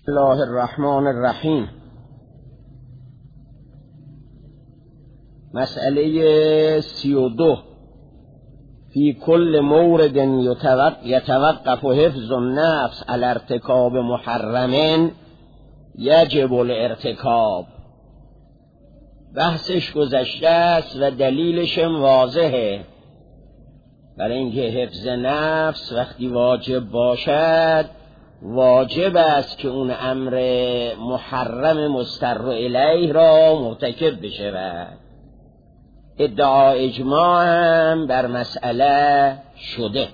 الله الرحمن الرحیم. مسئله 32. فی کل مورد یتوقف حفظ النفس علی ارتکاب محرم یجب الارتکاب. بحثش گذشته است و دلیلش هم واضحه. برای اینکه حفظ نفس وقتی واجب باشد، واجب است که اون امر محرم مستر الیه را مرتکب بشود. ادعا اجماع هم بر مسئله شده،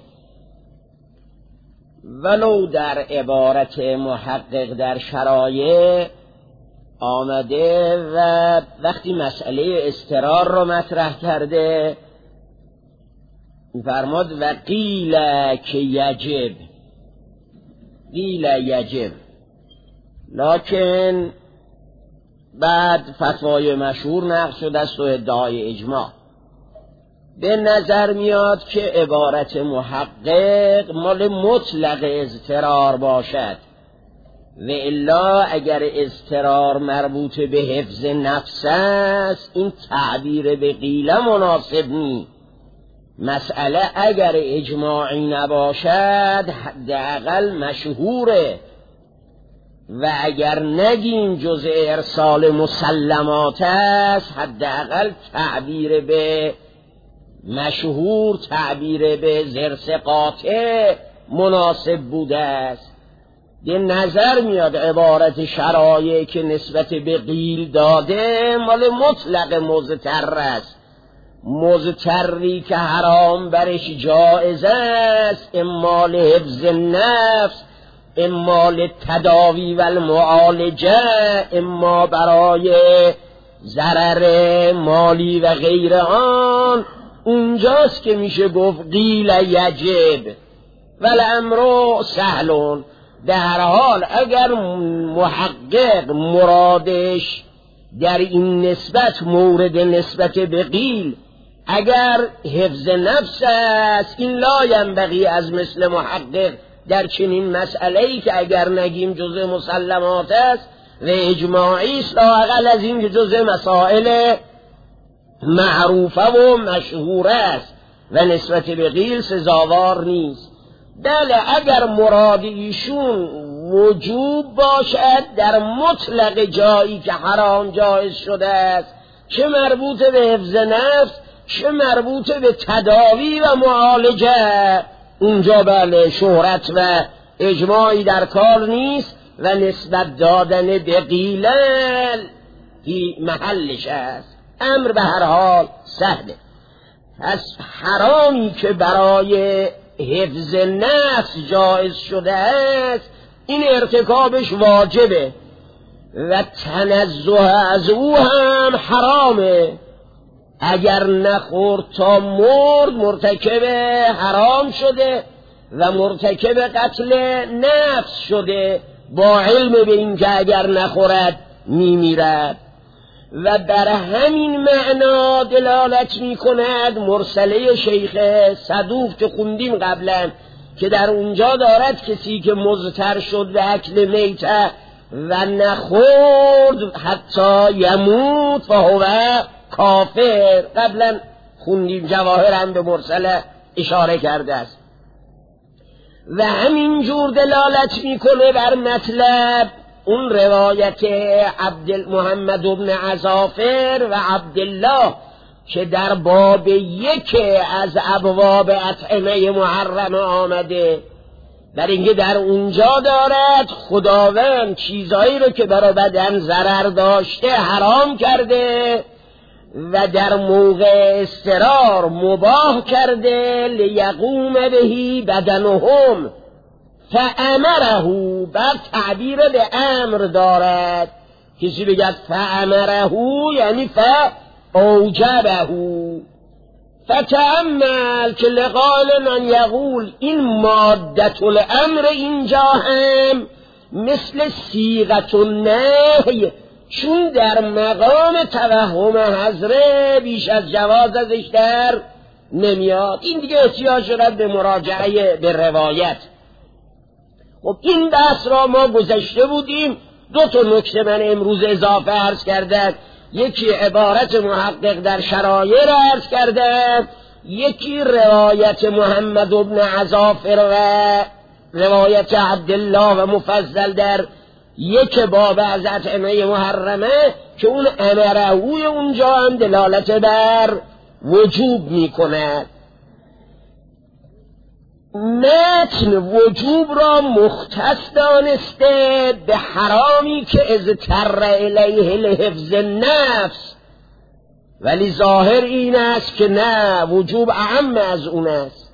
ولو در عبارت محقق در شرایع آمده و وقتی مسئله اضطرار را مطرح کرده فرماد و قیل که یجب، قیل یجب، لکن بعد فتوای مشهور نقل شده است و ادعای اجماع. به نظر میاد که عبارت محقق مال مطلق اضطرار باشد، و الا اگر اضطرار مربوط به حفظ نفس است این تعبیر به قیل مناسب نیست. مسئله اگر اجماعی نباشد حداقل مشهوره، و اگر نگیم جز ارسال مسلمات است حداقل تعبیر به مشهور، تعبیر به زرس قاطع مناسب بوده است. به نظر میاد عبارت شرایع که نسبت به قیل داده مال مطلق مضطر است، مضطری که حرام برش جایز است، اما لحفظ نفس، اما للتداوی و المعالجه، اما برای ضرر مالی و غیر آن. اونجاست که میشه گفت قیل یجب والامر سهل. در حال اگر محقق مرادش در این نسبت مورد نسبت به قیل اگر حفظ نفس است، این لا ینبغی از مثل محقق در چنین مسئله‌ای که اگر نگیم جزء مسلمات است و اجماعی است، لااقل از این که جزء مسائل معروفه و مشهوره است و نسبت به قیل سزاوار نیست. بله اگر مراد ایشون وجوب باشد در مطلق جایی که حرام جایز شده است، چه مربوط به حفظ نفس چه مربوط به تداوی و معالجه، اونجا بله شهرت و اجماعی در کار نیست و نسبت دادن به قیل فی محلش است. امر به هر حال سهله. پس حرامی که برای حفظ نفس جایز شده است این ارتکابش واجبه و تنزه از او هم حرامه. اگر نخورد تا مرد مرتکب حرام شده و مرتکب قتل نفس شده، با علم به این که اگر نخورد میمیرد. و بر همین معنا دلالت می کند مرسله شیخ صدوق که خوندیم قبلا، که در اونجا دارد کسی که مضطر شد به اکل میته و نخورد حتی یموت فهو کافر. قبلا خوندیم، جواهر هم به مرسله اشاره کرده است. و همین جور دلالت میکنه بر مطلب اون روایت محمد بن عزافر و عبدالله که در باب یک از ابواب اطعمه محرم آمده، در اینکه در اونجا دارد خداوند چیزایی رو که برای بدن ضرر داشته حرام کرده و در موقع اضطرار مباح کرده، لیقوم بهی بدنهم فامره. بعد تعبیر به امر دارد، کسی بگد فامره یعنی فاوجبه. فتأمل که لقال من یقول این مادت الامر اینجا هم مثل صیغه النهی، چون در مقام توهم حضره بیش از جواز ازش در نمیاد. این دیگه احتیاج دارد به مراجعه به روایت. خب این بحث را ما گذشته بودیم. دو تا نکته من امروز اضافه عرض کردم. یکی عبارت محقق در شرایع را عرض کردم، یکی روایت محمد بن عزافر و روایت عبدالله و مفضل در یک باب از اطعمه محرمه که اون امرهوی اونجا هم دلالت بر وجوب می کند. متن وجوب را مختص دانسته به حرامی که اضطر الیه لحفظ النفس، ولی ظاهر این است که نه، وجوب اعم از اون است.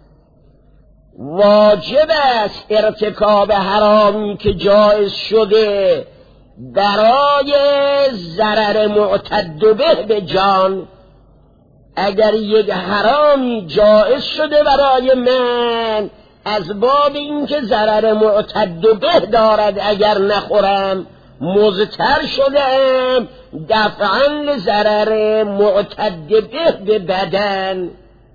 واجب است ارتکاب حرامی که جایز شده برای ضرر معتد به جان. اگر یک حرامی جایز شده برای من از باب اینکه ضرر معتد به دارد، اگر نخورم مضطر شدم دفعاً لضرر معتد به بدن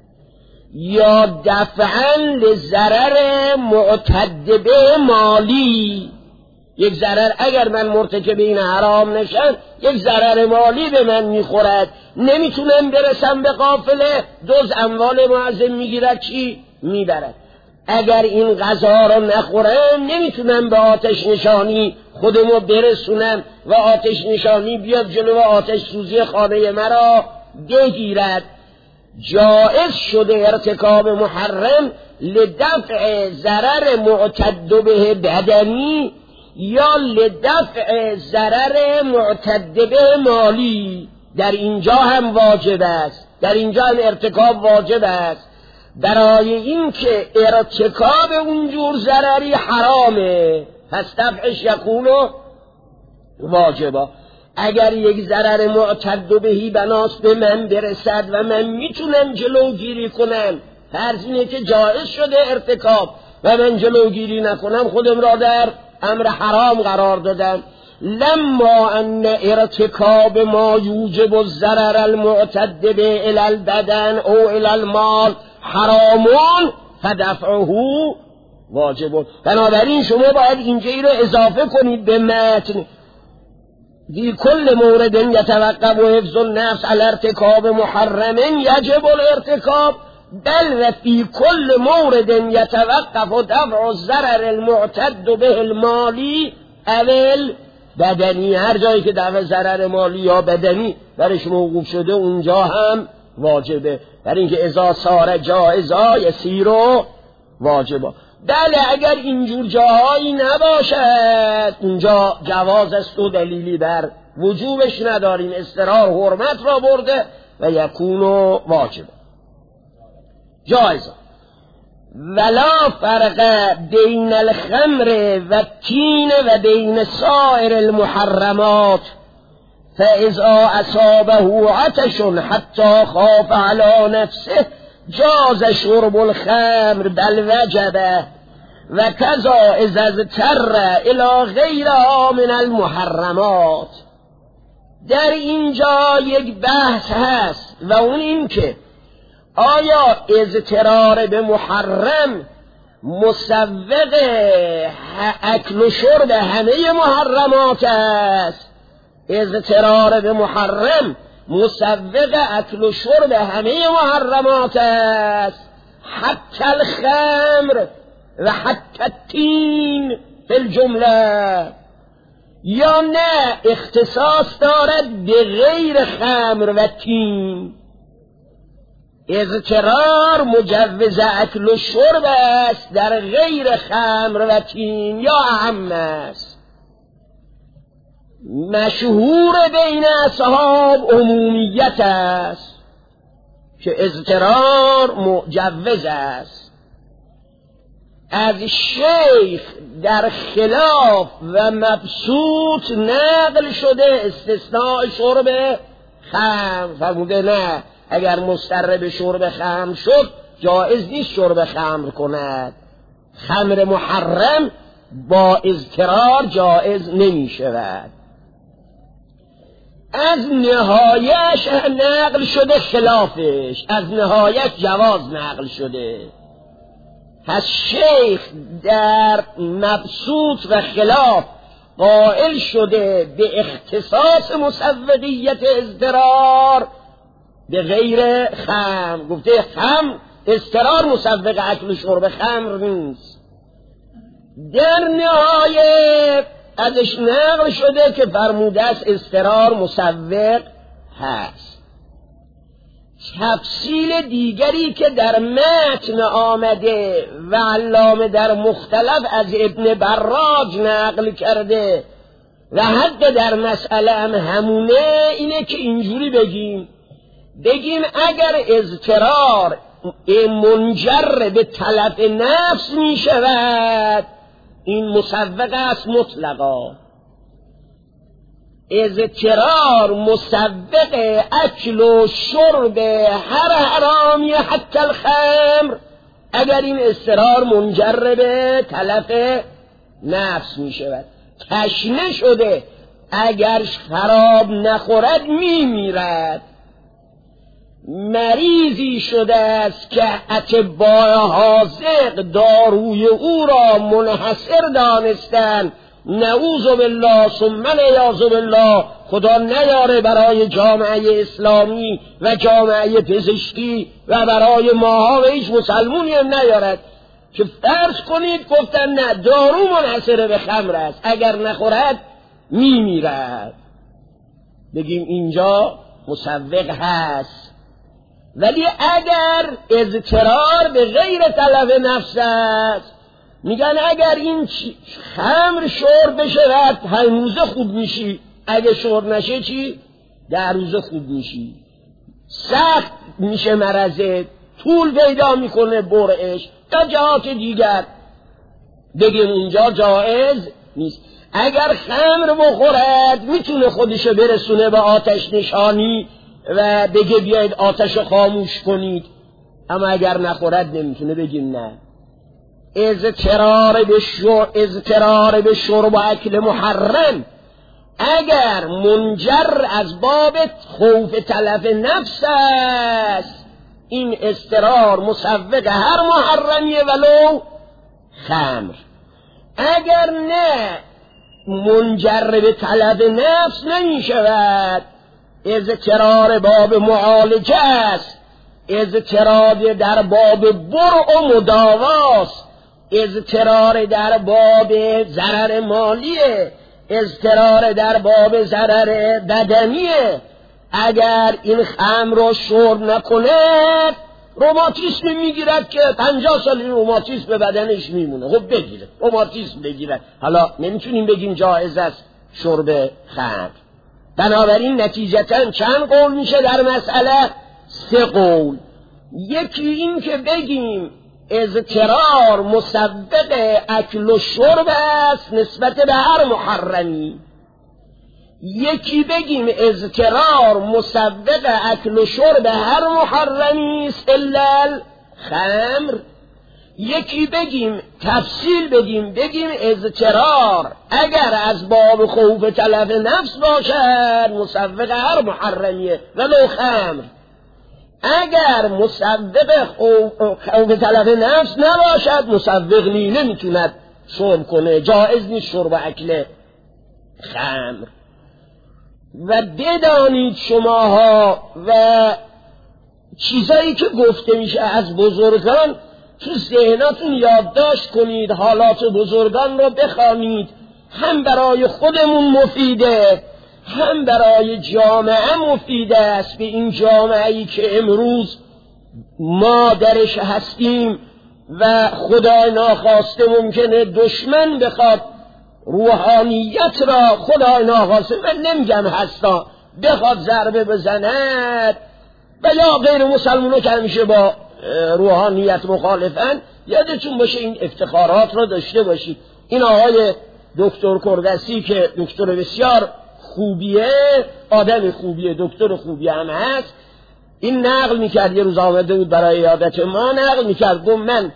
یا دفعاً لضرر معتد به مالی. یک ضرر اگر من مرتکب این حرام نشم یک ضرر مالی به من میخورد، نمیتونم برسم به قافله، دزد اموال معظم میگیرد چی میبرد. اگر این غذا را نخورم نمیتونم به آتش نشانی خودمو برسونم و آتش نشانی بیاد جلو آتش سوزی خانه مرا بگیرد. جائز شده ارتکاب محرم لدفع ضرر معتد به بدنی یا لدفع ضرر معتد به مالی. در اینجا هم واجب است، در اینجا هم ارتکاب واجب است، برای این که ارتکاب اونجور ضرری حرامه، پس دفعش یکونو واجبا. اگر یک ضرر معتد بهی بناس به من برسد و من میتونم جلوگیری کنم، فرض اینه که جایز شده ارتکاب و من جلوگیری نکنم خودم را در امر حرام قرار دادم. لما ان ارتکاب ما یوجب الضرر المعتد به الی البدن او الی المال حرامون فدفعه واجب. بنابراین شما باید اینجا رو اضافه کنید به متن. فی کل مورد یتوقف حفظ النفس علی ارتکاب محرم یجب الارتکاب بل و فی کل مورد یتوقف دفع الضرر المعتد به المالی اول بدنی. هر جایی که دفع ضرر مالی یا بدنی برش موقوف شده اونجا هم واجبه، برای اینکه اذا صار جائزا یسیر واجبا. بله اگر اینجور جاهایی نباشد اونجا جواز است و دلیلی بر وجوبش نداریم، استقرار حرمت را برده و یکون واجب جایزا. ولا فرق بین الخمر و التین و بین سائر المحرمات فاذا اصابه عطش حتی خاف على نفسه جاز شرب الخمر بل وجبه و کذا اذا اضطر الى غیرها من المحرمات. در اینجا یک بحث هست و اون این که آیا اضطرار به محرم مسوق اکل و شرب همه محرمات است؟ اضطرار به محرم مسوق اکل و شرب همه محرمات است، حتی الخمر و حتی التین فی الجمله، یا نه اختصاص دارد به غیر خمر و تین؟ اضطرار مجوز اکل و شرب است در غیر خمر و تین یا اعم است؟ مشهور بین اصحاب عمومیت است که اضطرار مجوز است. از شیخ در خلاف و مبسوط نقل شده استثناء شرب خمر، فرموده نه اگر مضطر به شرب خمر شد جایز نیست شرب خمر کند، خمر محرم با اضطرار جایز نمی شود. از نهایش نقل شده خلافش، از نهایش جواز نقل شده. پس شیخ در مبسوط و خلاف قائل شده به اختصاص مسوقیت اضطرار به غیر خمر. گفته خمر اضطرار مسوق اکل و شرب خمر نیست. در نهایه ازش نقل شده که فرموده است اضطرار مسوق هست. تفصیل دیگری که در متن آمده و علامه در مختلف از ابن براج نقل کرده و حد در مسئله هم همونه، اینه که اینجوری بگیم اگر اضطرار منجر به تلف نفس می شود این مسوق است مطلقا. اضطرار مسوق اکل و شرب هر حرامی حتی الخمر اگر این اضطرار منجر به تلف نفس می شود. تشنه شده اگر شراب نخورد می میرد. مریضی شده است که اطباء حاذق داروی او را منحصر دانستند، نعوذ بالله ثم نعوذ بالله، خدا نیاره برای جامعه اسلامی و جامعه پزشکی و برای ماها و هیچ مسلمونی هم نیارد، که فرض کنید گفتن نه دارو منحصر به خمر است، اگر نخورد میمیرد. بگیم اینجا مسوق هست. ولی اگر اضطرار به غیر تلف نفس است، میگن اگر این خمر شرب بشه بعد 5 روزه خوب میشی، اگه شرب نشه چی؟ 10 روزه خوب میشی. سخت میشه مرضه، طول پیدا میکنه برعش تا جهات دیگر. بگیم اونجا جایز نیست. اگر خمر بخورد میتونه خودشو برسونه به آتش نشانی و بگه بیاید آتشو خاموش کنید، اما اگر نخورد نمیتونه. بگیم نه. اضطرار به شرب و اکل محرم اگر منجر از باب خوف تلف نفس است، این اضطرار مسوق هر محرمیه ولو خمر. اگر نه منجر به تلف نفس نمی شود، اضطرار باب معالجه است، اضطرار در باب برع و مداواست، اضطرار در باب ضرر مالیه، اضطرار در باب ضرر بدنیه. اگر این خمر رو شرب نکنه روماتیسم میگیرد که 50 سال این روماتیسم به بدنش میمونه. خب بگیره روماتیسم بگیرد. حالا نمیتونیم بگیم جایز است شرب خمر. بنابراین نتیجتا چند قول میشه در مسئله؟ 3 قول. یکی این که بگیم اضطرار مسوق اکل و شرب است نسبت به هر محرمی. یکی بگیم اضطرار مسوق اکل و شرب هر محرمی است الا الخمر. یکی بگیم تفصیل بگیم اضطرار اگر از باب خوف تلف نفس باشد مسوق هر محرمیه ولو خمر. اگر مسوق خوف تلف نفس نباشد مسوق نمیتوند شرب کنه، جایز نیست شرب اکل خمر. و بدانید شماها و چیزایی که گفته میشه از بزرگان تو ذهناتون یادداشت کنید، حالات بزرگان رو بخوانید، هم برای خودمون مفیده هم برای جامعه مفیده است. به این جامعه‌ای که امروز ما درش هستیم و خدای ناخواسته ممکنه دشمن بخواد روحانیت را، خدای ناخواسته من نمیگم هستا، بخواد ضربه بزند و یا غیر مسلمانو که همیشه با روحانیت مخالفن، یادتون باشه این افتخارات را داشته باشید. این آقای دکتر کردسی که دکتر بسیار خوبیه، آدم خوبیه، دکتر خوبیه هم هست، این نقل میکرد، یه روز آمده بود برای عیادت ما، نقل میکرد، گفت من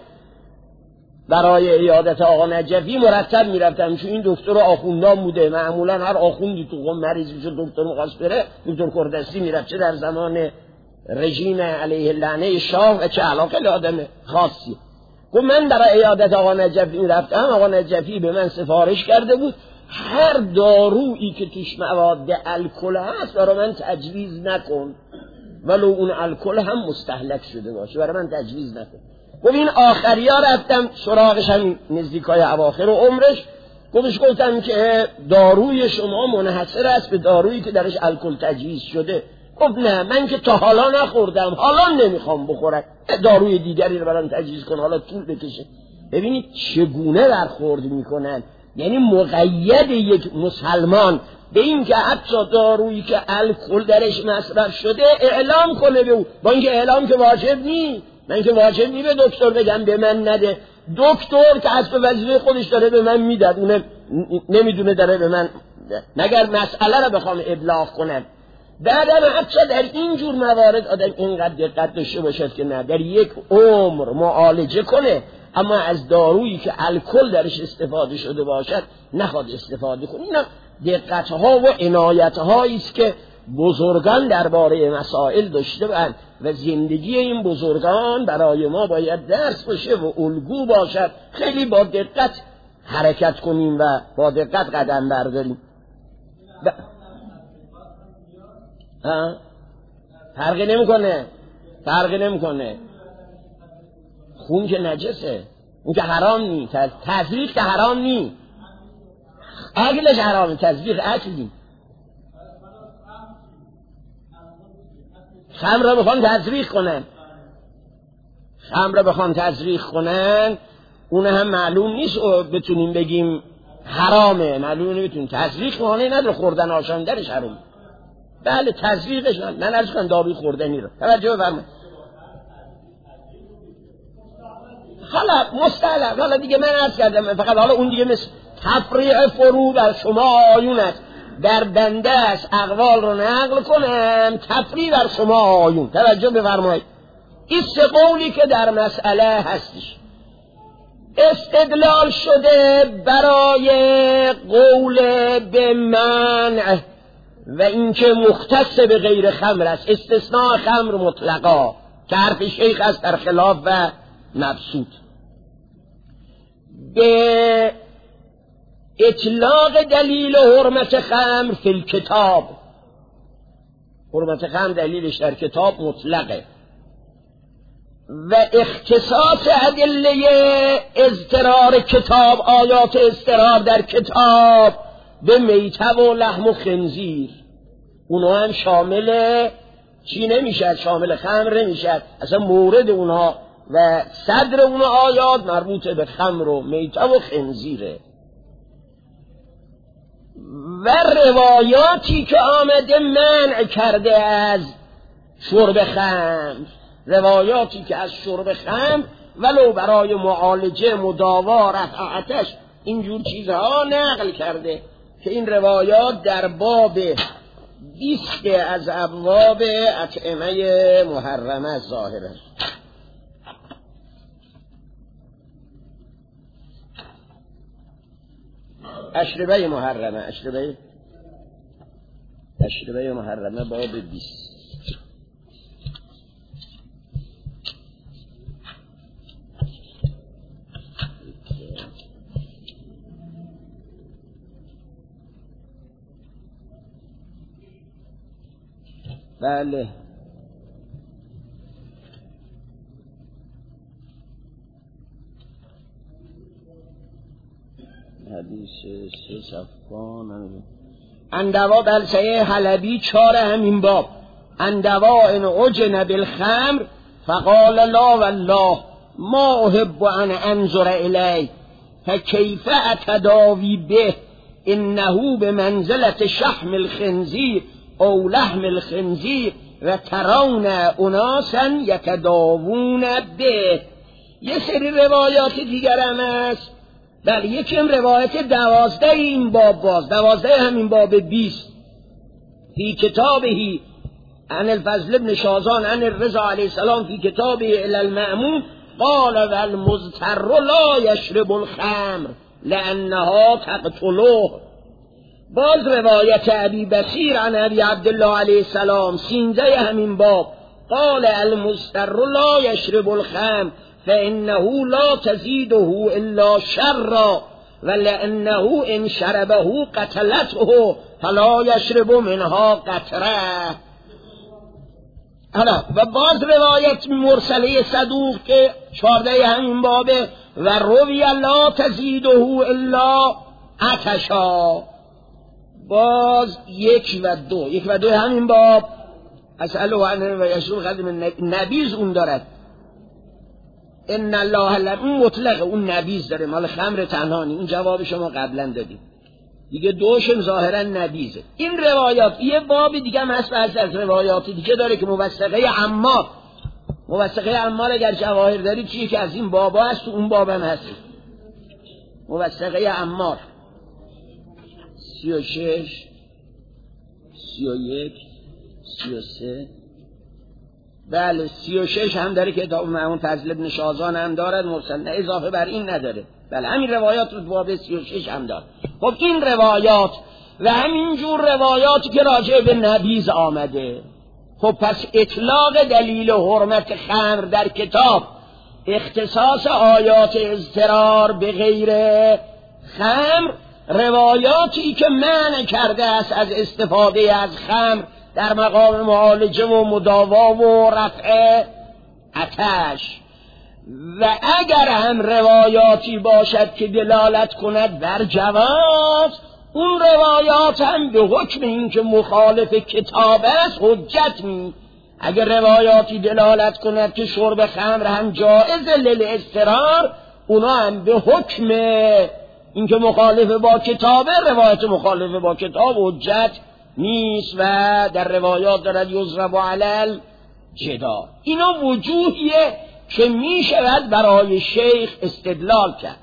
برای عیادت آقا نجفی مرتب میرفتم، چون این دکتر آخوندان بوده، معمولا هر آخوندی تو قم مریض میشه دکتر مخواست بره دکتر کردسی میرفت، چه در زمان رژیم علیه اللعنه شاه و چه علاقه آدم خاصی. گفت من برای عیادت آقا نجفی رفتم، آقا نجفی به من سفارش کرده بود هر دارویی که توش مواد الکل هست برای من تجویز نکن، ولو اون الکل هم مستهلک شده باشه برای من تجویز نکن. گفت این آخریا رفتم سراغش، هم نزدیکای اواخر عمرش، گفتم که داروی شما منحصر است به دارویی که درش الکل تجویز شده. گفت نه من که تا حالا نخوردم، حالا نمیخوام بخورم، داروی دیگری رو برام تجویز کن حالا طول بکشه. ببینید چگونه برخورد میکنن، یعنی مقید یک مسلمان به این که حتی دارویی که الکل درش مصرف شده اعلام کنه به او، با اینکه اعلام که واجب نیست. من که واجب نیست به دکتر بگم به من نده، دکتر که از به وظیفه خودش داره به من میده، اون نمیدونه داره به من، مگر مسئله رو بخوام ابلاغ کنم. بعدم حتی در این جور موارد آدم اینقدر دقت داشته باشد که نه در یک عمر معالجه کنه، اما از دارویی که الکل درش استفاده شده باشد نخواد استفاده کنه. اینا دقتها و عنایتهایی است که بزرگان درباره مسائل داشته بودند و زندگی این بزرگان برای ما باید درس باشه و الگو باشد. خیلی با دقت حرکت کنیم و با دقت قدم برداریم. فرقی نمیکنه. خون که نجسه، اون که حرام نی، تزریق که حرام نی، اکلش حرامه، تزریق اکل نی. خمر رو بخوان تزریق کنن اون هم معلوم نیست بتونیم بگیم حرامه، معلوم نمیتونیم تزریق مانعی نداره، خوردن آشان درش حرام. بله تزریقش من عرض کنم داروی خوردنی رو توجه بفرمایید. حالا مستعلم، حالا دیگه من عرض کردم فقط حالا اون دیگه مثل تفریع فرو بر شما آیون است، در بنده است اقوال رو نقل کنم، تفریع بر شما آیون. توجه بفرمایید. این سه قولی که در مسئله هستش استدلال شده برای قول به منع و اینکه مختص به غیر خمر است، استثناء خمر مطلقا که حرف شیخ است در خلاف و مبسوط. به اطلاق دلیل حرمت خمر فی الکتاب، حرمت خمر دلیلش در کتاب مطلقه، و اختصاص ادله اضطرار کتاب، آیات اضطرار در کتاب به میته و لحم و خنزیر، اونها هم شامل چی نمیشد؟ شامل خمر نمیشد. اصلا مورد اونها و صدر اون آیات مربوط به خمر و میته و خنزیره. و روایاتی که آمده منع کرده از شرب خمر، روایاتی که از شرب خمر ولو برای معالجه، مداوا، رفع آتش، اینجور چیزها نقل کرده که این روایات در باب 20 از ابواب اطعمه محرمه ظاهره. اشربه محرمه باب 20. بله حدیث 3 صفحه اندوا بلسه حلبی 4 همین باب. اندوا ان عجن بالخمر فقال لا والله ما احب ان انظر الیه فکیف اتداوی به انه بمنزلة شحم الخنزیر او لحم الخنزیر و ترون اناسا یتداوون به. یه سری روایات دیگر هم هست. بله یکم روایت 12 این باب، باز 12 همین باب 20 فی کتابهی عن الفضل ابن شازان عن الرضا علیه السلام فی کتابه الی المأمون قال و المضطر لا یشرب الخمر لانها تقتله. باز روایت ابی بصیر عن ابی عبدالله علیه السلام 13 همین باب قال المضطر لا یشرب الخمر فانه لا تزیده الا شرا ولانه ان شربه قتلته فلا یشرب منها قطره. حالا و باز روایت مرسله صدوق که 14 همین بابه و روی لا تزیده الا عطشا، باز 1 و 2 همین باب اسأله عنه و یشرب خدم نبیز اون دارد. ان الله اون مطلق اون نبیز داره، مال خمر تنهانی، اون جواب شما قبلا دادیم دیگه، دوشم ظاهرا نبیزه. این روایات یه باب دیگه هم هست از روایات دیگه داره که موثقه عمار اگر جواهر دارید چیه که از این بابا هست تو اون باب هم هست. موثقه عمار 36 31 33 بله 36 هم داره که همون فضل ابن شازان هم دارد مرسل، نه اضافه بر این نداره. بله همین روایات رو باب 36 هم داره. خب این روایات و همینجور روایاتی که راجع به نبیذ آمده، خب پس اطلاق دلیل حرمت خمر در کتاب، اختصاص آیات اضطرار به غیر خمر، روایاتی که منع کرده است از استفاده از خمر در مقام معالجه و مداوا و رفع عطش، و اگر هم روایاتی باشد که دلالت کند بر جواز، اون روایات هم به حکم این که مخالف کتاب است حجت می. اگر روایاتی دلالت کند که شرب خمر هم جائز للاضطرار، اونا هم به حکم این که مخالف با کتابه، روایت مخالف با کتاب حجت نیست و در روایات دارد یضرب علی الجدار. اینا وجوهیه که می شود برای شیخ استدلال کرد،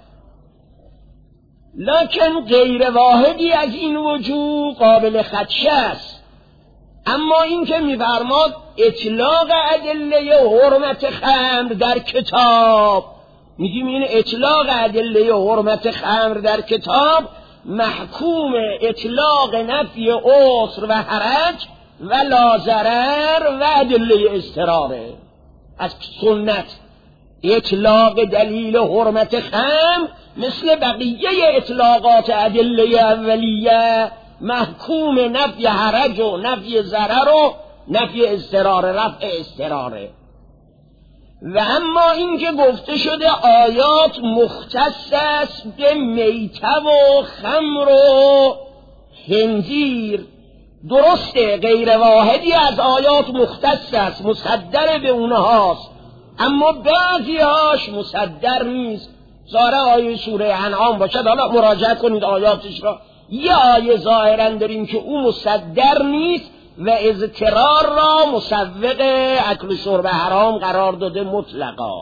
لکن غیر واحدی از این وجوه قابل خدشه است. اما این که می فرماد اطلاق ادله حرمت خمر در کتاب، میگیم این اطلاق ادله حرمت خمر در کتاب محکوم اطلاق نفی عسر و حرج و لا ضرر و ادله اضطراره. از سنت اطلاق دلیل حرمت خمر مثل بقیه اطلاقات ادله اولیه محکوم نفی حرج و نفی ضرر و نفی اضطرار، رفع اضطراره. و اما این که گفته شده آیات مختص است به میته و خمر و خنزیر، درسته غیر واحدی از آیات مختص است، مصدر به اونهاست، اما بعضی هاش مصدر نیست. ظاهر آیه سوره انعام باشد، حالا مراجعه کنید آیاتش را، یه آیه ظاهرا داریم که او مصدر نیست و اضطرار را مسوق اکل و شرب حرام قرار داده مطلقا.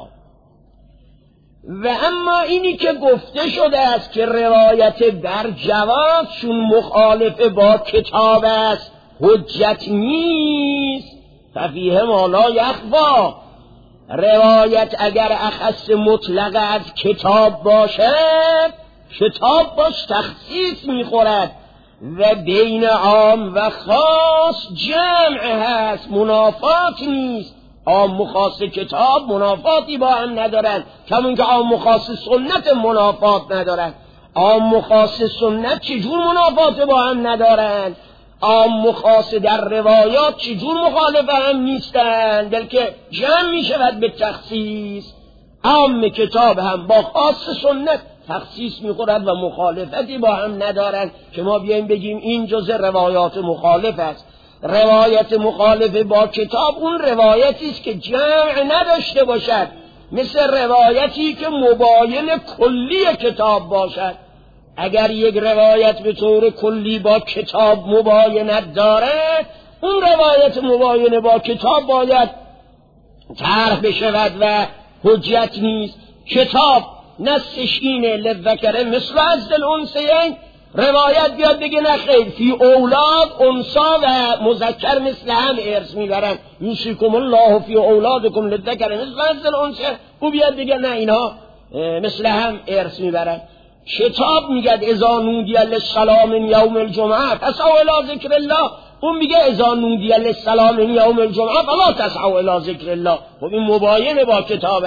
و اما اینی که گفته شده است که روایت بر جواز چون مخالف با کتاب است حجت نیست، ففیه ما لا یخفی. روایت اگر اخص مطلق از کتاب باشد، کتاب باش تخصیص میخورد و بین عام و خاص جمع هست، منافات نیست. عام و خاص کتاب منافاتی با هم ندارند، کمون که عام و خاص سنت منافات ندارند. عام و خاص سنت چجور منافات با هم ندارند؟ عام و خاص در روایات چجور مخالف هم نیستند، بلکه جمع می شود به تخصیص. عام کتاب هم با خاص سنت تخصیص می خورد و مخالفتی با هم ندارند که ما بیاییم بگیم این جز روایات مخالف است. روایت مخالف با کتاب اون روایتی است که جمع نداشته باشد، مثل روایتی که مباین کلی کتاب باشد. اگر یک روایت به طور کلی با کتاب مباینت دارد، اون روایت مباین با کتاب باید طرح بشود و حجت نیست. کتاب نصش اینه للذکر مثل حظ الانثیین، روایت بیاد بگه نخیر فی اولاد انثا و مذکر مثل هم ارث میبرن، یوصیکم الله فی اولادکم للذکر مثل حظ الانثیین، او بیاد بگه نه اینها مثل هم ارث میبرن. کتاب میگه اذا نودی للصلاة من یوم الجمعه فاسعوا الی ذکر الله، اون میگه اذا نودی للصلاة من یوم الجمعه فلا تسعوا الی ذکر الله. خب این مباین با کتاب است.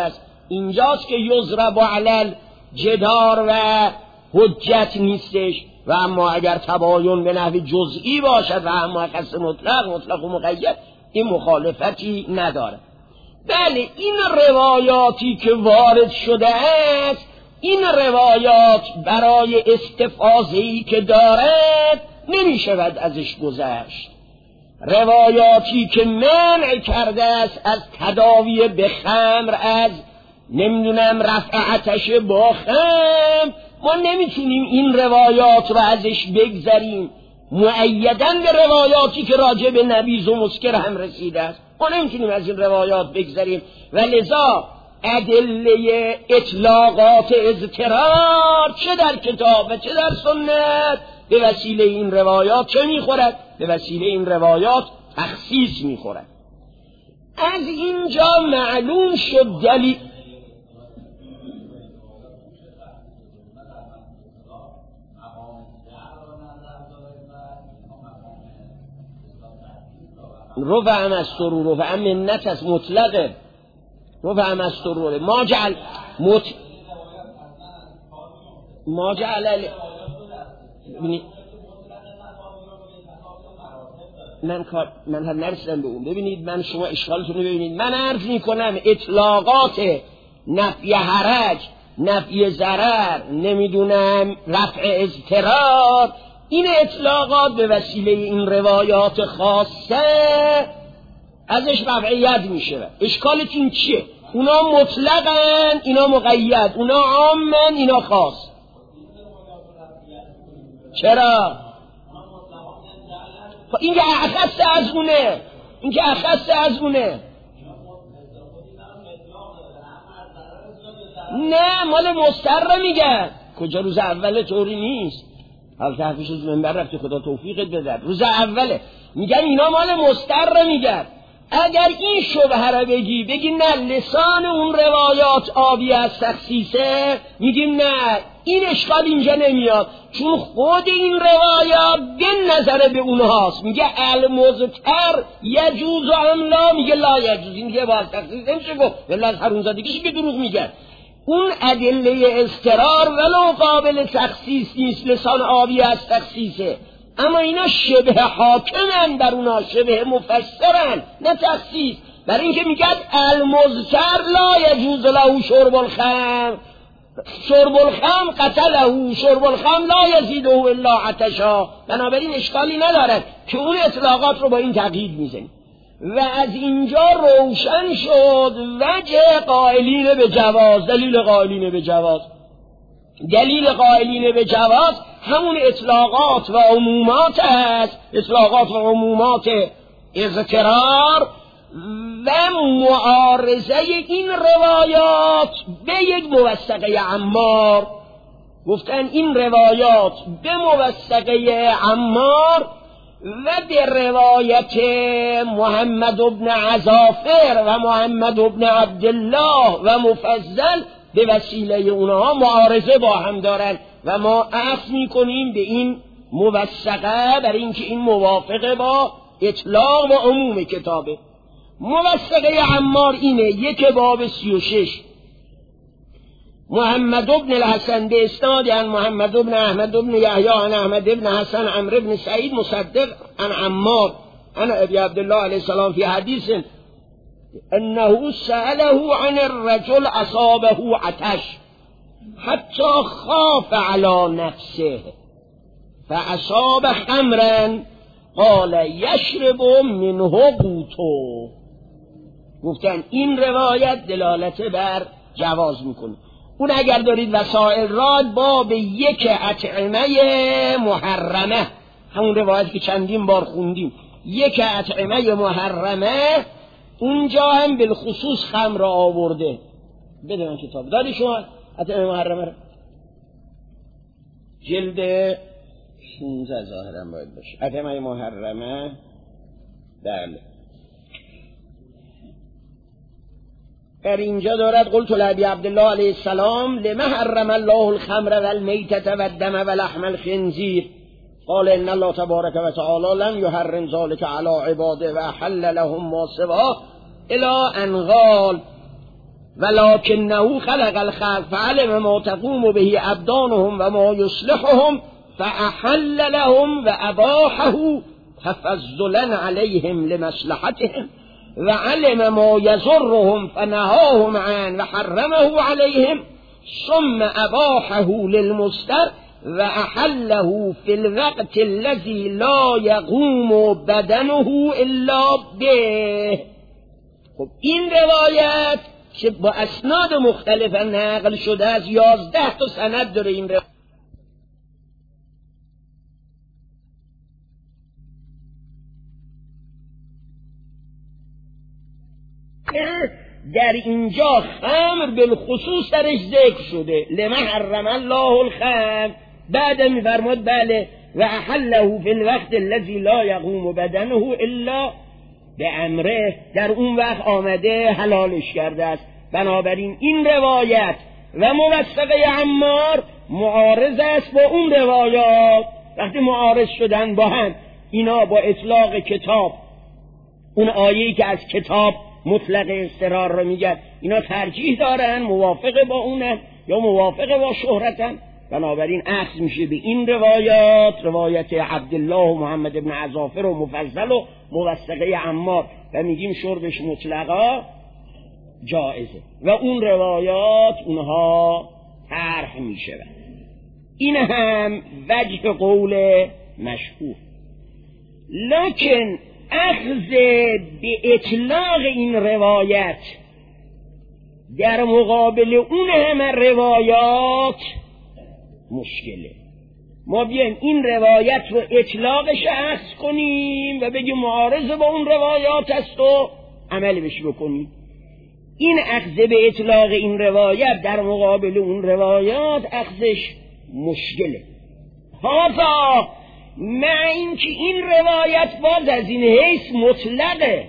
اینجاست که یضرب علی الجدار و حجت نیستش. و اما اگر تباین به نحو جزئی باشد و اما خص مطلق و مقید، این مخالفتی نداره. بله، این روایاتی که وارد شده است، این روایات برای استفاضه‌ای که دارد نمی شود ازش گذشت. روایاتی که منع کرده است از تداوی به خمر، از نمیدونم رفع آتش با خمر، ما نمیتونیم این روایات رو ازش بگذریم. مؤیداً به روایاتی که راجع به نبیذ و مسکر هم رسیده است، ما نمیتونیم از این روایات بگذریم. و لذا ادله اطلاقات اضطرار چه در کتاب و چه در سنت به وسیله این روایات چه میخورد؟ به وسیله این روایات تخصیص میخورد. از اینجا معلوم شد دلیل رفع از سرور رفع منت از مطلقه، رفع از سرور ما جعل من هم نرسیدم به اون. ببینید، من شما اشکالتون رو ببینید. من عرض میکنم اطلاقات نفی حرج، نفی ضرر، نمیدونم رفع اضطرار، این اطلاقات به وسیله این روایات خاصه ازش رفعیت میشه. اشکالتون چیه؟ اونا مطلقن، اینا مقید، اونا عامن، اینا خاص. چرا؟ این که اخص از اونه، این که اخص از اونه. نه، مال مستر میگن. کجا؟ روز اول طوری نیست. حال تحفیش از منبر رفتی، خدا توفیقت بده. روز اوله میگن اینا مال مستر میگن. اگر این شبهه را بگی نه لسان اون روایات آبی از تخصیصه، میگیم نه، این اشکال اینجا نمیاد، چون خود این روایات به نظر به اونهاست. میگه المزتر یجوز و املا، میگه لا یجوز. این میگه باز تخصیص نمیشه گفت، ولی از حرومزادگیش که دروغ میگه. اون ادله اضطرار ولو قابل تخصیص نیست، لسان آبی از تخصیصه، اما اینا شبه حاکمن بر اونا، شبه مفسرن، نه تخصیص. برای اینکه میگه المزتر لا یجوز له شرب الخمر، شرب الخمر قتله، شرب الخمر لا یزیده الا عطشا. بنابراین اشکالی ندارد که اون اطلاقات رو با این تقیید میزنیم. و از اینجا روشن شد وجه قائلین به جواز، دلیل قائلین به جواز. دلیل قائلین به جواز همون اطلاقات و عمومات است، اطلاقات و عمومات اضطرار و معارضه این روایات به یک موثقه عمار. گفتن این روایات به موثقه عمار و به روایت محمد ابن عزافر و محمد ابن عبدالله و مفضل به وسیله اونها معارضه با هم دارن و ما عفو میکنیم به این موثقه برای اینکه این موافقه با اطلاق و عموم کتابه. موثقه عمار اینه: یک باب 36 محمد ابن الحسن به اسناد عن محمد ابن احمد ابن یحیی عن احمد ابن حسن عمرو ابن سعید مصدق عن عمار عن ابی عبدالله علیه السلام فی حدیث انه سأله عن الرجل اصابه عطش حتی خاف على نفسه فاصاب خمرا قال یشرب منه قوتو. گفتن این روایت دلالت بر جواز میکنه. اون اگر دارید وسائل را باب یک اطعمه محرمه، همون روایت که چندین بار خوندیم، یک اطعمه محرمه، اونجا هم بالخصوص خمر را آورده. بده من کتاب داری شما اطعمه محرمه را، جلد 16 ظاهرا باید باشه اطعمه محرمه. بله، در اینجا دارد قلت لابی عبدالله علیه السلام لما حرم الله الخمر والمیتة والدم ولحم الخنزیر قال ان الله تبارک و تعالی لم يحرم ذلك على عباده و احل لهم ما سواه الى ان قال ولکنه خلق الخلق فعلم ما تقوم به ابدانهم و ما یصلحهم فاحل لهم و اباحه تفضلا علیهم لمصلحتهم و علم ما یضرهم فنهاهم عنه و حرمه علیهم ثم اباحه للمضطر و احله فی الوقت الذی لا یقوم بدنه الا به. خب این روایت که با اسناد مختلف نقل شده از 11 تا سند داره این روایت. در اینجا خمر بالخصوص درش ذکر شده، لما حرم الله الخمر، بعد میفرماد بله و احله فی الوقت الذی لا یقوم بدنه الا به امره، در اون وقت آمده حلالش کرده است. بنابراین این روایت و موثقه عمار معارض است با اون روایات. وقتی معارض شدن با هم، اینا با اطلاق کتاب، اون آیه‌ای که از کتاب مطلق اضطرار رو میگه، اینا ترجیح دارن، موافق با اونن یا موافق با شهرتن. بنابراین اخذ میشه به این روایات، روایت عبدالله و محمد ابن عزافر و مفضل و موثقه عمار، و میگیم شربش مطلقا جائزه و اون روایات اونها طرح میشه. این هم وجه قول مشهور. لکن اخذ به اطلاق این روایت در مقابل اون همه روایات مشکله. ما بیایم این روایت رو اطلاقش اخذ کنیم و بگیم معارض با اون روایات است و عمل بش بکنیم. این اخذ به اطلاق این روایت در مقابل اون روایات اخذش مشکله. حالا مع اینکه این روایت باز از این حیث مطلقه،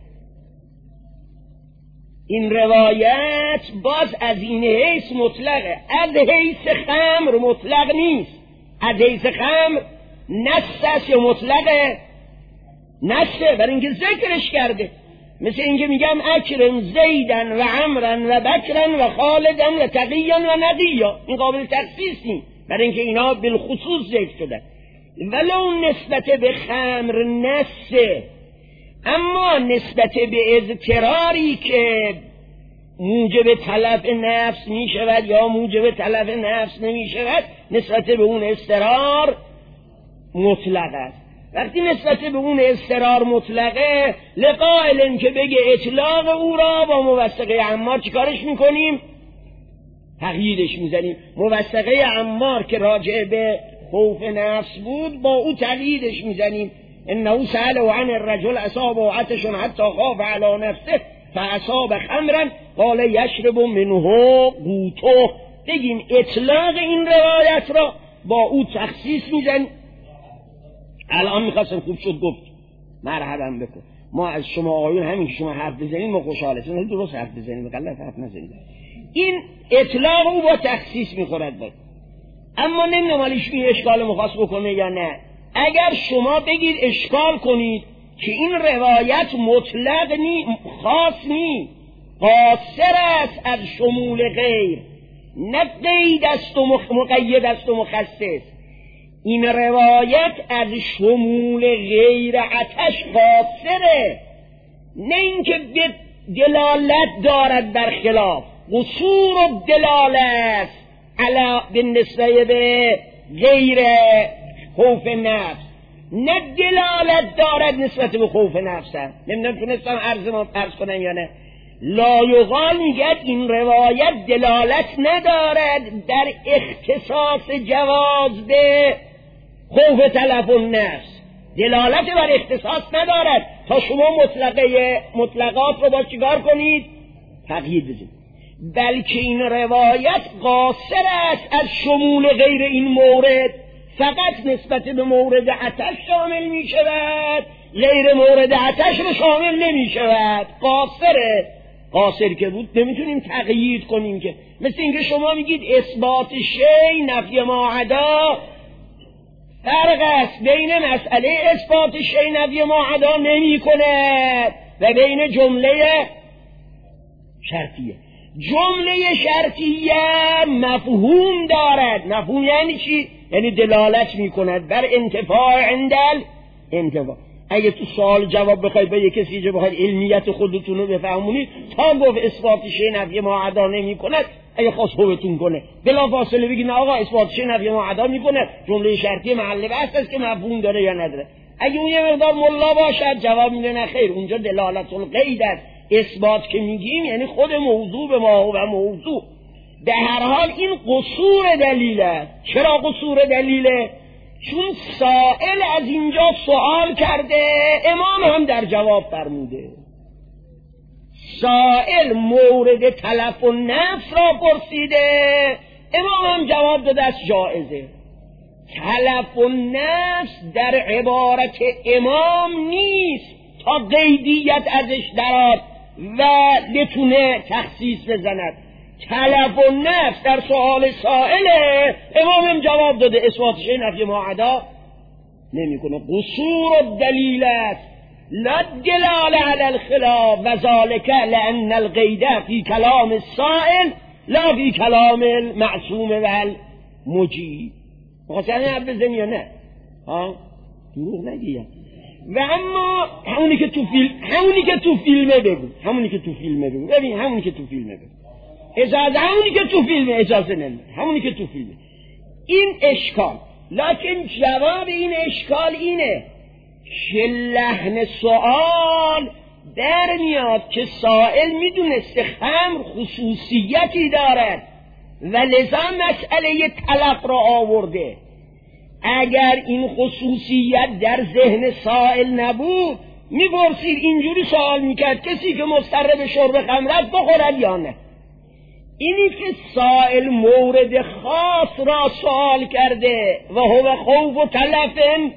این روایت باز از این حیث مطلقه، از حیث خمر مطلق نیست. از حیث خمر نص است یا مطلقه؟ نصه، برای اینکه ذکرش کرده. مثل اینکه میگم اکرم زیدن و عمرن و بکرن و خالدن و تقیان و نقیا، این قابل تخصیص نیست، برای اینکه اینا بالخصوص ذکر شده. ولو نسبت به خمر نسه، اما نسبت به اضطراری که موجب تلف نفس می شود یا موجب تلف نفس نمی شود، نسبت به اون اضطرار مطلق است. وقتی نسبت به اون اضطرار مطلقه، لقائل که بگه اطلاق او را با موثقه عمار چیکارش میکنیم؟ تقییدش میزنیم. موثقه عمار که راجع به خوف نفس بود، با او تقییدش میزنیم. انه سأل عن الرجل اصاب عطش حتی خاف علی نفسه فاصاب خمرا قال یشرب منه قوته. بگیم اطلاق این روایت را با او تخصیص میزنیم. الان میخواستم خوب شد گفت مرحبا بکن. ما از شما آیون همین که شما حرف بزنید ما خوشحاله هستیم، درست حرف بزنید، غلط حرف نزنید. این اطلاق او با تخصیص میخورد باید. اما نمیدونم حالیش این اشکال مخواست بکنه یا نه. اگر شما بگید اشکال کنید که این روایت مطلق نی، خاص نی، قاصر است از شمول غیر، نه قید است و مقید است و مخصص. این روایت از شمول غیر عطش قاصره، نه اینکه به دلالت دارد بر خلاف. قصور و دلالت علا بالنسبه به غیر خوف نفس، نه دلالت دارد نسبت به خوف نفس. نمیدونم تونستم عرض کنم یا نه. لایقال میگه این روایت دلالت ندارد در اختصاص جواز به خوف تلف النفس، دلالت بر اختصاص ندارد تا شما مطلقات رو با چیکار کنید؟ تقیید بزنید. بلکه این روایت قاصر است از شمول غیر این مورد، فقط نسبت به مورد عطش شامل می شود، غیر مورد عطش رو شامل نمی شود. قاصره. قاصر که بود نمیتونیم تقیید کنیم که، مثل اینکه شما میگید اثبات شی نفی ما عدا. فرق است بین مسئله اثبات شی نفی ما عدا نمی کند و بین جمله شرطیه. جمله شرطیه مفهوم دارد. مفهوم یعنی چی؟ یعنی دلالت میکند بر انتفاع عندل انتفاع. اگه تو سوال جواب بخواید به یک کسی که بخواید علمیت خودتون رو بفهمونید، تا گفت اثبات شیء نفی ما ادا نمیکند، اگه خواست خوبتون کنه بلا فاصله بگید نه آقا اثبات شیء نفی ما ادا میکنه، جمله شرطی محل بحث است که مفهوم داره یا نداره. اگه اون یه مقدار ملا باشد جواب میده نه خیر، اونجا دلالت الغیب است. اثبات که میگیم یعنی خود موضوع به ما و موضوع. به هر حال این قصور دلیل است. چرا قصور دلیله؟ چون سائل از اینجا سوال کرده، امام هم در جواب فرموده. سائل مورد تلف و نفس را پرسیده، امام هم جواب داده است جائزه. تلف و نفس در عبارت امام نیست تا قیدیت ازش دراد و بتونه تخصیص بزند. تلف و نفس در سوال سائله، امام هم جواب داده اثبات شیء نفی ما عدا نمیکنه. قصور الدلیل است لا دلال علی الخلاف و ذالک لان القید فی کلام السائل لا فی کلام المعصوم و المجیب. مخاطبه حرف بزنی یا نه؟ دروغ نگیم. و اما همونی که تو فیلمه بگو، همونی که تو فیلمه بگو، ببین همونی که تو فیلمه بگو، اجازه همونی که تو فیلمه اجازه نمیده، همونی که تو فیلمه. این اشکال، لکن جواب این اشکال اینه که لحن سوال در میاد که سائل میدونسته خمر خصوصیتی دارد و لذا مسئله طلب را آورده. اگر این خصوصیت در ذهن سائل نبود میپرسید، اینجوری سوال میکرد کسی که مضطر به شرب خمر است بخورد یا نه. اینی که سائل مورد خاص را سوال کرده و هو خوف و تلف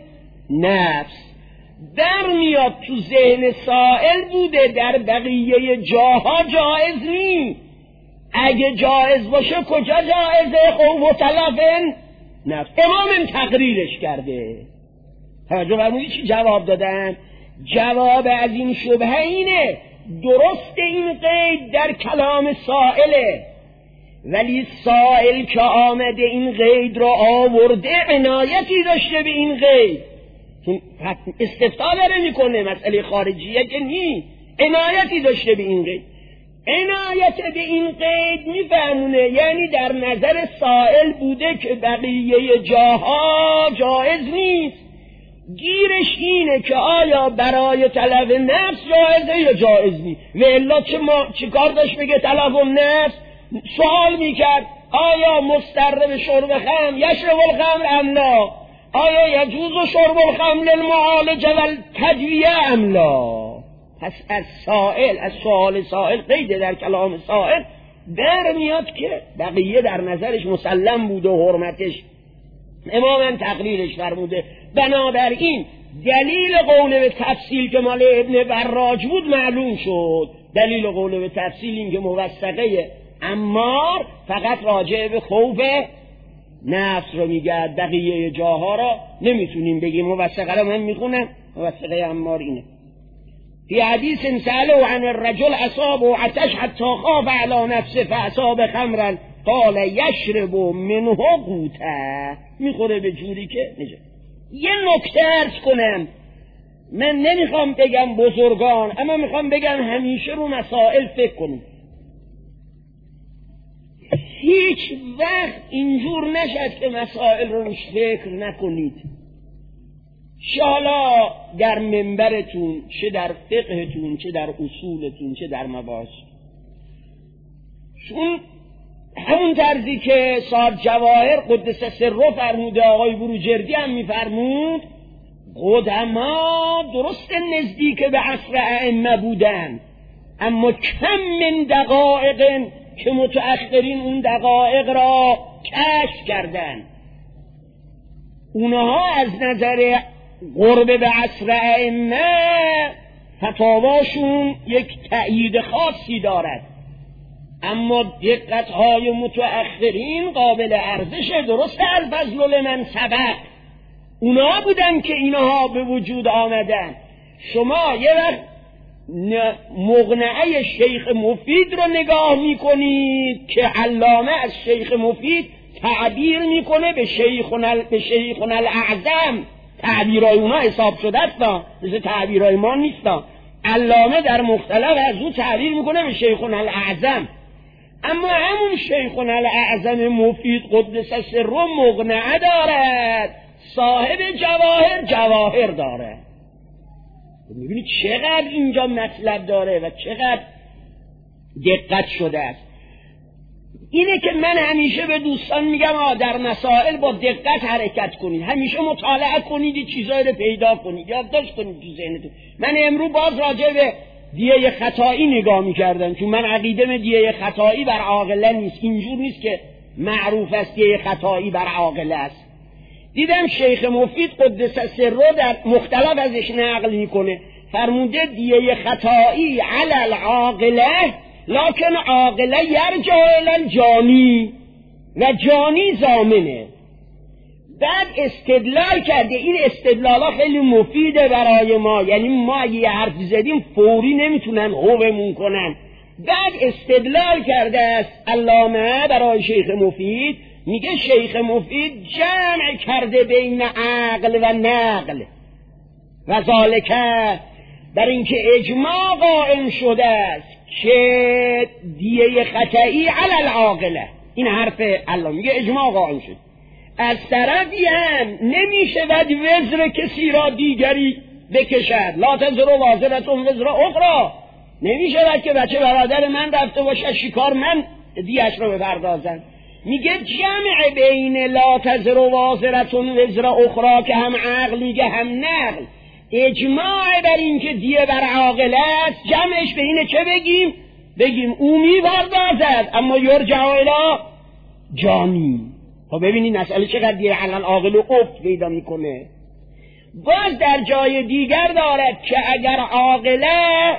نفس، در میاد تو ذهن سائل بوده، در بقیه جاها جایز نیست. اگه جایز باشه کجا جایزه؟ خوف و تلف نفس. امام تقریرش کرده. توجه فرمودید چی جواب دادن؟ جواب از این شبهه اینه درست این قید در کلام سائله، ولی سائل که آمده این قید را آورده عنایتی داشته به این قید، چون استفتاء داره میکنه، مسئله خارجیه که نیست، عنایتی داشته به این قید. عنایت به این قید میفهمونه یعنی در نظر سائل بوده که بقیه جاها جایز نیست. گیرش اینه که آیا برای طلب نفس جایزه یا جایز نیست، و الا چه کار داشت بگه طلب نفس؟ سوال میکرد آیا مضطر به شرب خمر یشرب الخمر ام لا، آیا یجوز شرب الخمر للمعالجه و التدویه ام لا. پس از سوال سائل قید در کلام سائل در میاد که بقیه در نظرش مسلم بوده و حرمتش امام تقریرش فرموده. بنابراین دلیل قول به تفصیل که مال ابن براج بود معلوم شد. دلیل قول به تفصیل این که موثقه عمار فقط راجع به خوف نفس رو میگه، بقیه جاها را نمیتونیم بگیم. موثقه رو من میخونم، موثقه عمار اینه: فی حدیث سأله عن الرجل اصابه عطش حتی خاف علی نفسه فاصاب خمرا قال یشرب منه قوته، میخوره به جوری که نجات. یه نکته عرض کنم، من نمیخوام بگم بزرگان، اما میخوام بگم همیشه رو مسائل فکر کنید. هیچ وقت اینجور نشد که مسائل رو فکر نکنید، چه حالا در منبرتون، چه در فقهتون، چه در اصولتون، چه در مباحث. چون همون طرزی که صاحب جواهر قدس سره فرموده، آقای بروجردی هم میفرمود، قدما درست نزدیک به عصر ائمه بودن، اما کم من دقایق که متأخرین اون دقایق را کشف کردن. اونها از نظر قرب به عصر ائمه فتاواشون یک تأیید خاصی دارد، اما دقتهای متأخرین قابل ارزشه. درست الفضل لمن سبق، اونا بودن که اینها به وجود آمدن. شما یه وقت مقنعه شیخ مفید رو نگاه میکنید که علامه از شیخ مفید تعبیر میکنه به شیخنا الاعظم. تعبیرهای اونا حساب شده است، مثل تعبیرهای ما نیست. علامه در مختلف از او تعبیر میکنه به شیخنا الاعظم. اما همون شیخنا الاعظم مفید قدس سره مقنعه دارد، صاحب جواهر داره. میبینید چقدر اینجا مطلب داره و چقدر دقت شده است. اینه که من همیشه به دوستان میگم در مسائل با دقت حرکت کنید، همیشه مطالعه کنید، چیزایی رو پیدا کنید، یادداشت کنید تو ذهنتون. من امروز باز راجع به دیه خطایی نگاه میکردم، چون من عقیدم دیه خطایی بر عاقله نیست. اینجور نیست که معروف است دیه خطایی بر عاقله است. دیدم شیخ مفید قدس سره در مختلف ازش نقل میکنه، فرموده دیه خطایی علی العاقله لکن عاقله یرجع الی الجانی و جانی ضامنه. بعد استدلال کرده. این استدلالا خیلی مفیده برای ما، یعنی ما اگه یه حرف زدیم فوری نمیتونن هومون کنن. بعد استدلال کرده است علامه برای شیخ مفید، میگه شیخ مفید جمع کرده بین عقل و نقل و ذالکه، در اینکه اجماع قائم شده است که دیه خطئی علی العاقله. این حرف علامه، میگه اجماع قائم شد. از طرفی هم نمیشه ود وزر کسی را دیگری بکشد، لا تزر وازرة وزر اخرى. نمیشه که بچه برادر من رفته باشه شکار من دیهش رو بپردازن. میگه جمع بین لا تزر وازرة وزر اخرى که هم عقل میگه هم نقل، اجماع بر این که دیه بر عاقل است، جمعش به اینه چه بگیم او میپردازد اما یرجع الی جانی. خب ببینید مسئله چقدر دیه علی العاقل افت پیدا میکنه. باز در جای دیگر دارد که اگر عاقله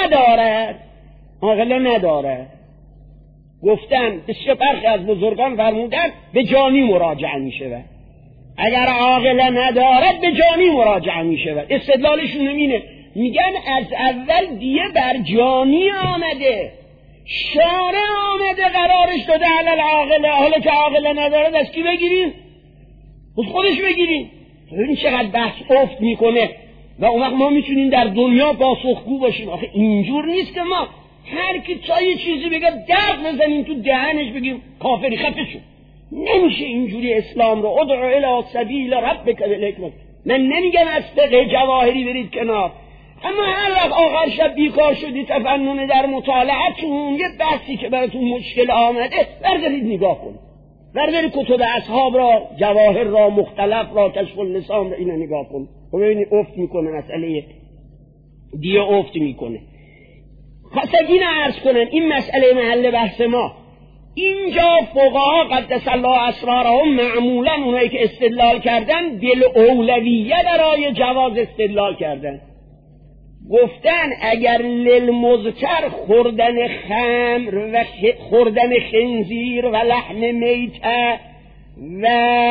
ندارد گفتن بسیار برخی از بزرگان فرمودن به جانی مراجعه میشه. اگر عاقله ندارد به جانی مراجعه میشه. استدلالشون اینه، میگن از اول دیه بر جانی آمده، شارع آمده قرارش داده علی العاقله، حالا که عاقله ندارد از کی بگیریم؟ خودش بگیریم. ببین چقدر بحث افت میکنه و اون وقت ما میتونیم در دنیا پاسخگو باشیم. آخه اینجور نیست که ما هر کی تا یه چیزی بگه درد بزنیم تو دهنش بگیم کافری خفه شو. نمیشه اینجوری اسلام رو. ادعو الی سبیل ربک بالحکمت. من نمیگم از فقه جواهری برید کنار، اما هر وقت آخر شب بیکار شدی تفنن در مطالعتون، یه بحثی که براتون مشکل آمده بردارید نگاه کنید، بردارید کتب اصحاب را، جواهر را، مختلف را، کشف اللسان را، اینا نگاه کنید. خب ببینید افت میکنه مسئله دیگه، افت میکنه. خواستم این عرض کنم، این مسئله محل بحث ما. اینجا فقها قدس الله اسرارهم معمولا اونایی که استدلال کردن بالاولویه برای جواز استدلال کردن، گفتن اگر للمضطر خوردن خمر و خوردن خنزیر و لحم میته و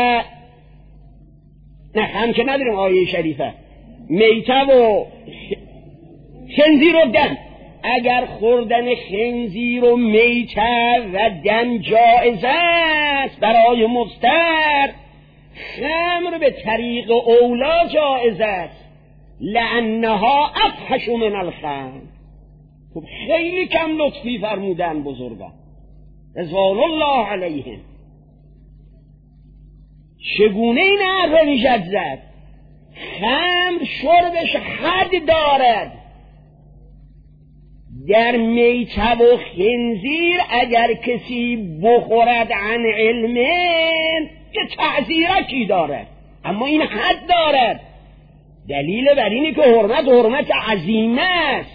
نه خمر که نداریم آیه شریفه، میته و خنزیر و دم، اگر خوردن خنزیر و میته و دم جائز است برای مضطر، خمر به طریق اولا جائز است، لانها افحش من الخمر. خب خیلی کم لطفی فرمودن بزرگان رضوان الله علیهم. چگونه این حرف میشد زد؟ خمر شربش حد دارد. در میته و خنزیر اگر کسی بخورد عن علمه که تعزیرکی دارد، اما این حد دارد. دلیل بر اینه که حرمت عظیمه است.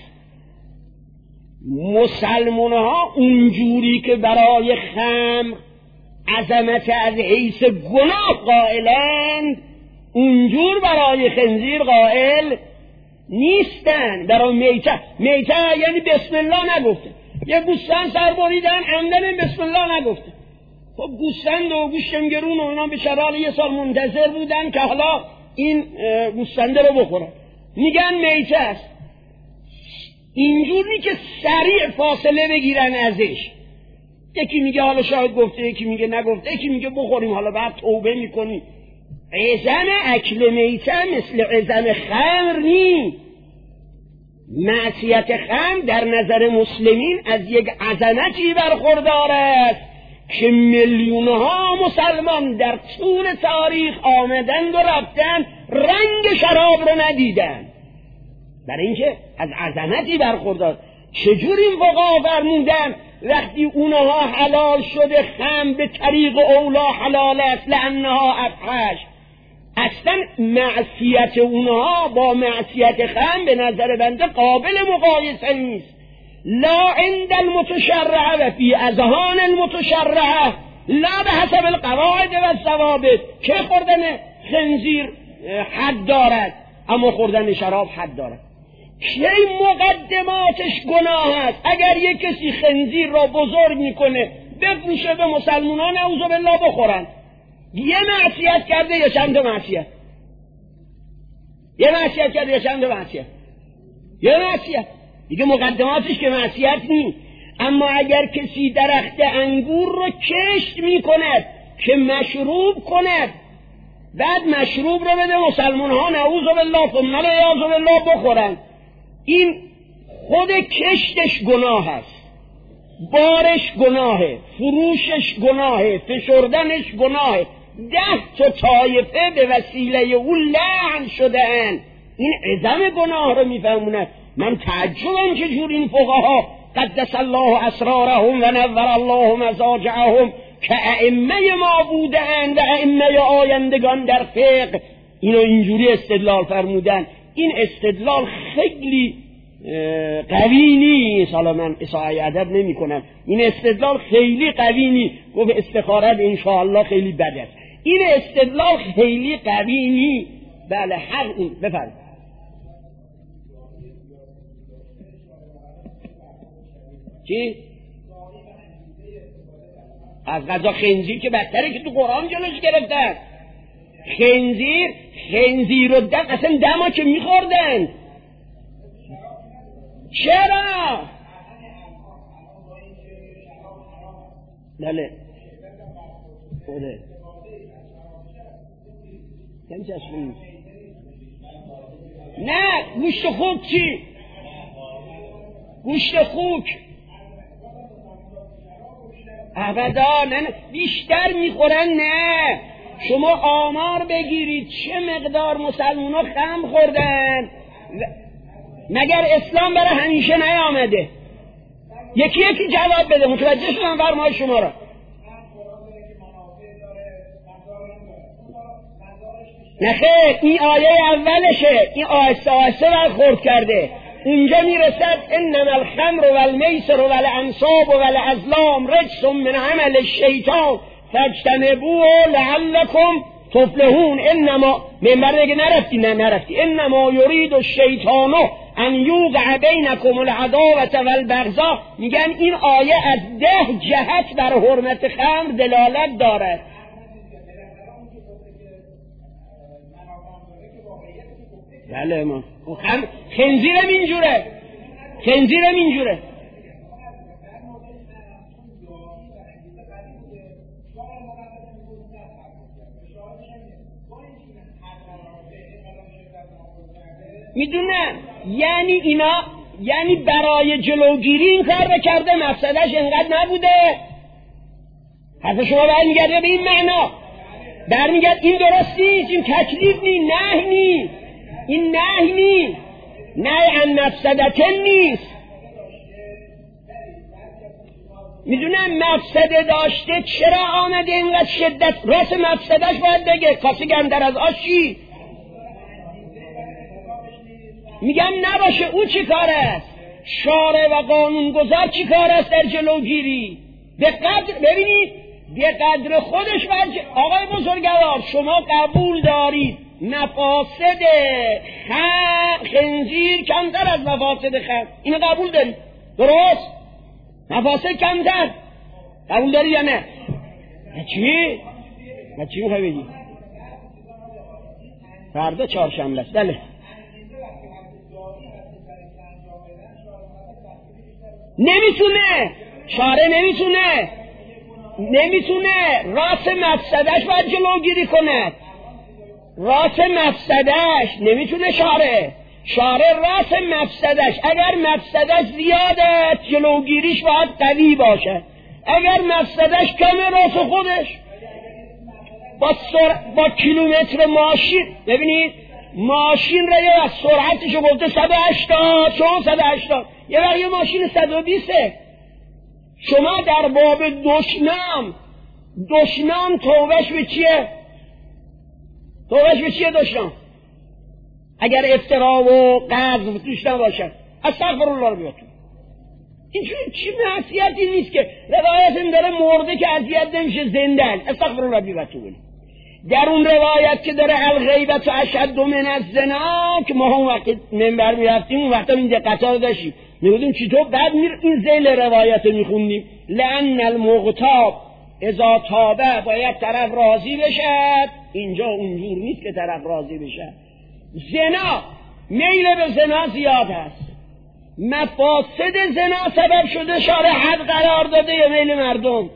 مسلمان ها اونجوری که برای خمر عظمت از حیث گناه قائلند، اونجور برای خنزیر قائل نیستن. برای میته یعنی بسم الله نگفته، یه گوسفند سر بریدن عمدن بسم الله نگفته. خب گوسفند و گوشتم گرون و اینا بیچاره یه سال منتظر بودن که حالا این گوسفنده رو بخورن، میگن میته است. اینجوری که سریع فاصله بگیرن ازش. یکی میگه حالا شاید گفته، یکی میگه نگفته، یکی میگه بخوریم حالا بعد توبه میکنیم. عزم اکل میته مثل عزم خمر نی. معصیت خمر در نظر مسلمین از یک عظمتی برخوردار است که میلیونها مسلمان در طول تاریخ آمدند و رفتن رنگ شراب رو ندیدن، برای اینکه از عظمتی برخوردار. چجور این فقها فرمودن وقتی اونها حلال شده خمر به طریق اولا حلال است لانها افحش؟ اصلا معصیت اونها با معصیت خمر به نظر بنده قابل مقایسه نیست. لا عند المتشرع و فی اذهان المتشرع لا به حسب القواعد و الضوابط. که خوردن خنزیر حد دارد اما خوردن شراب حد دارد؟ که مقدماتش گناه است. اگر یک کسی خنزیر را بزرگ میکنه بفروشه به مسلمانان اعوذ بالله بخورن، یه معصیت کرده یا چند معصیت؟ یه معصیت کرده یا چند معصیت؟ یه معصیت دیگه. مقدماتش که معصیت نیست. اما اگر کسی درخت انگور رو کشت میکند که مشروب کند، بعد مشروب رو بده مسلمان ها نعوذ بالله ثم العیاذ بالله بخورن، این خود کشتش گناه است، بارش گناهه، فروشش گناهه، فشردنش گناهه. 10 تا طایفه به وسیله او لعن شده‌اند. این عظم گناه رو میفهمونن. من تعجبم که جور این فقها قدس الله اسرارهم و نور الله مضاجعهم که ائمه ما بودند و ائمه آیندگان در فقه اینو اینجوری استدلال فرمودن. این استدلال خیلی قوی نیست. حالا من اساءه ادب نمی کنم، این استدلال خیلی قوی نیست. گفت استخارت انشاءالله خیلی بد است. این استدلال خیلی قوی نیست. بله هر این بفرمایید. چی؟ از غذا خنزیر که بدتره که تو قرآن جلوش گرفتن. خنزیر و دم اصلا دما که میخوردن. چرا؟ بله خوده نه گوشت خوک. چی؟ گوشت خوک ابدا نه بیشتر میخورن. نه شما آمار بگیرید چه مقدار مسلمان ها خمر خوردن. مگر اسلام برای همیشه نیامده؟ یکی یکی جواب بده. متوجه شدم فرمای شما را؟ نخیر این آیه اولشه. این آهسته آهسته برخورد کرده. اونجا میرسد انما الخمر والمیسر والانصاب والازلام رجس من عمل الشیطان فاجتنبوه لعلکم تفلحون. انما منبر دیگه نرفتی. انما یرید الشیطان ان یوقع بینکم العداوة والبغضاء. میگن این آیه از 10 جهت بر حرمت خمر دلالت دارد. بله ما خنزیرم اینجوره. میدونم یعنی برای جلوگیری این کار کرده، مفسدش انقدر نبوده. حرف شما برمیگرده به این معنا، برمیگرد این درست نیست، این تکلیف نیست، نهی نیست، این نهی نیست، نهی عن مفسدتن نیست. میدونم مفسده داشته چرا آمده اینقدر شدت. راست مفسدش باید بگه. کاسه گندر از آشی میگم نباشه. او چی کار است؟ شارع و قانونگذار چی کار است در جلوگیری؟ به قدر ببینید، به قدر خودش آقای بزرگوار شما قبول دارید مفاسد خنزیر کمتر از مفاسد خمر، اینو قبول دارید؟ درست؟ مفاسد کمتر قبول داری یا نه؟ چی میخوای بگی؟ فردا چهارشنبه است. بله نمیتونه، شارع نمیتونه راس مفسدش باید جلوگیری کند. راس مفسدش نمیتونه شارع راس مفسدش، اگر مفسدش زیاده جلوگیریش باید قوی باشه، اگر مفسدش کمه راس خودش با کیلومتر ماشین، ببینید ماشین را یه از سرعتشو گفته 180، شما 180 یه وقت یه ماشین 120. شما در باب دشنام توبهش به چیه دشنام؟ اگر افترا و قذف توش نباشد استغفر الله رو بیاتون. این چی معصیتی نیست که روایت این داره مرده که اذیت نمیشه زنده است. استغفر الله بیاتون. در اون روایت که داره الغیبت اشد من الزنا که ما هم وقت منبر میرفتیم اون وقتا این دقتا رو داشتیم میگفتیم چطور بعد این ذیل روایت رو میخوندیم لأن المغتاب اذا تابه باید طرف راضی بشد. اینجا اونجور نیست که طرف راضی بشد. زنا میل به زنا زیاد هست، مفاسد زنا سبب شده شارع حد قرار داده یا میل مردم.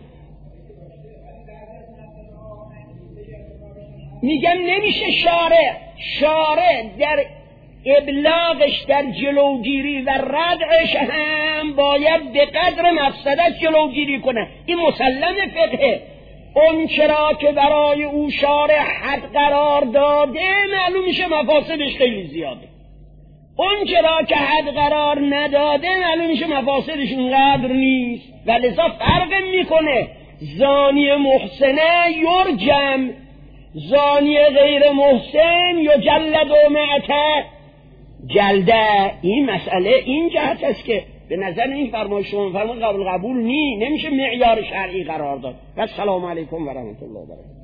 میگم نمیشه شارع در ابلاغش در جلوگیری و ردعش هم باید به قدر مفسدش جلوگیری کنه. این مسلم فقهه. اون چرا که برای او شارع حد قرار داده معلوم میشه مفاسدش خیلی زیاده، اون چرا که حد قرار نداده معلوم میشه مفاسدش اونقدر نیست و لذا فرق میکنه. زانی محسنه یرجم، زانی غیر محسن یجلد و معته جلده. این مسئله این جهت است که به نظر این فرمایش شما فرمان قابل قبول نمیشه معیار شرعی قرار داد. و السلام علیکم و رحمت الله و برکاته.